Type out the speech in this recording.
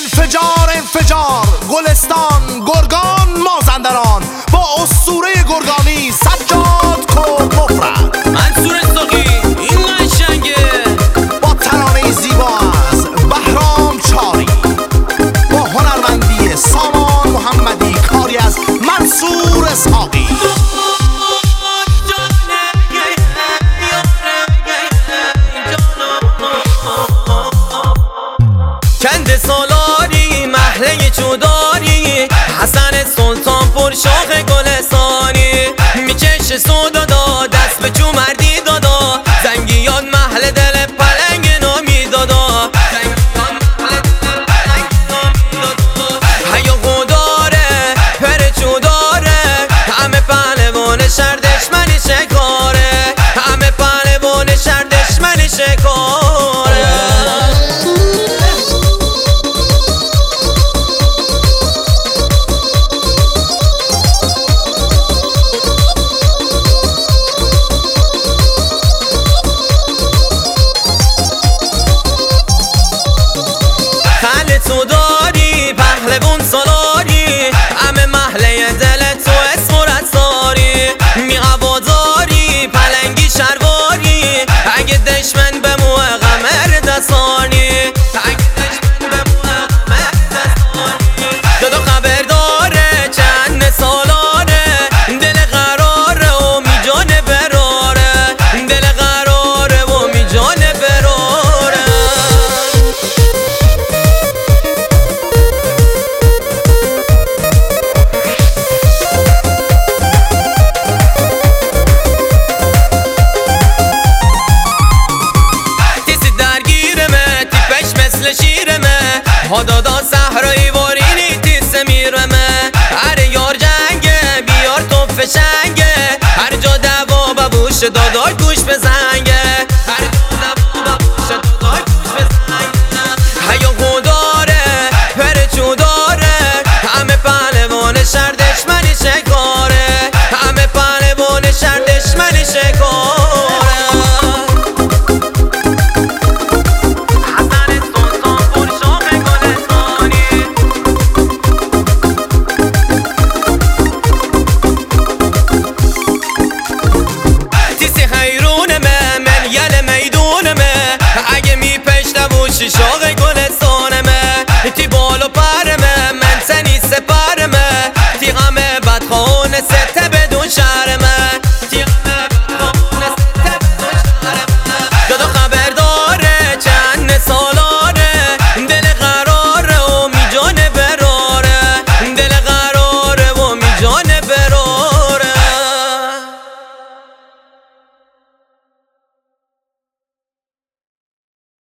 انفجار گلستان گرگان مازندران با اسطوره گرگانی سجاد کرد مفرد منصور ساقی این قشنگه با ترانه زیبا از بهرام چاری با هنرمندی سامان محمدی کاری از منصور ساقی کند سالاری محله چوداری حسن سلطان پر شاخ گلستانی میکشه سودادا دست به چو مردی دادا زنگیان محل دل پلنگ نامی دادا حیا قداره پر چوداره همه پهلوان شهر دشمنی شکاره همه پهلوان شهر دشمنی شکاره تو داری پهلوان سالاری همه محله دل تو اسم و رساری می هواداری پلنگی شرواری اگه دشمن به مو غمر دستانی دادا خبر داره چند سالاره دل قراره و می جان براره دل قراره و می جان براره دادا صحرایی وارینی تیس میرمه هر یار جنگه بیار تو فشنگه هر جا دوا ببوش دادا گوش بزنگه